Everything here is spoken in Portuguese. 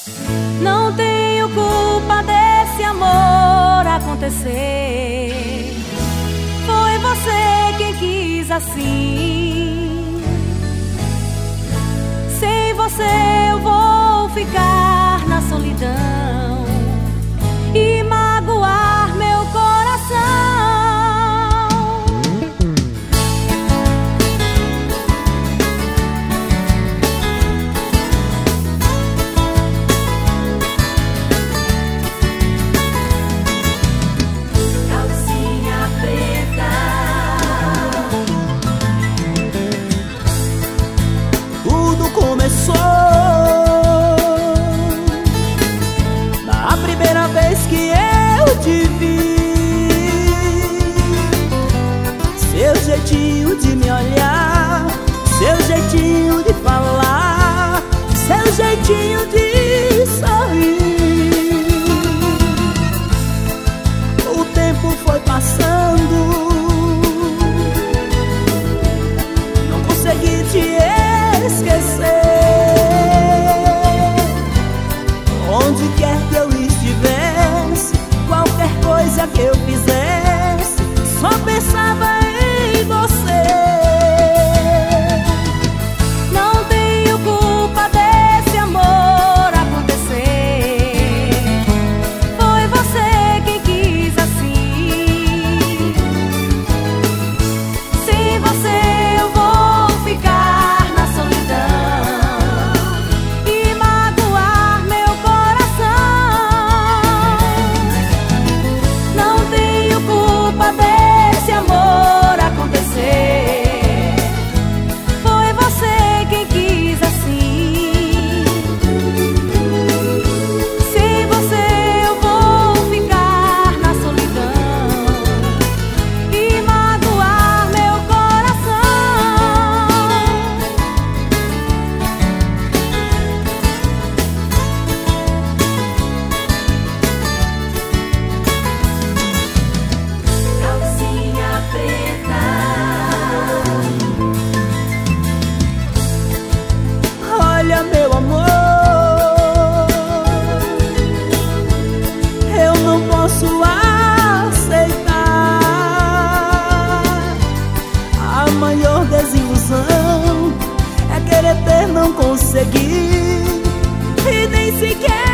Não tenho culpa desse amor acontecer. Foi você quem quis assim. Sem você eu vou ficar na solidão e magoar meu coração. Começou na primeira vez que eu te vi. Seu jeitinho de me olhar, seu jeitinho de falar, seu jeitinho de sorrir. O tempo foi passando, não consegui te esquecer. Onde quer que eu estivesse, qualquer coisa que eu fizesse, só pensava em você. Não tenho culpa desse amor acontecer. Foi você quem quis assim. Sem você eu vou ficar na solidão e magoar meu coração. Não tenho culpa desse amor acontecer. Foi você quem quis assim. Sem você eu vou ficar na solidão e magoar meu coração. Calcinha preta. Olha, meu amor, eu não posso aceitar a maior desilusão é querer ter, não conseguir e nem sequer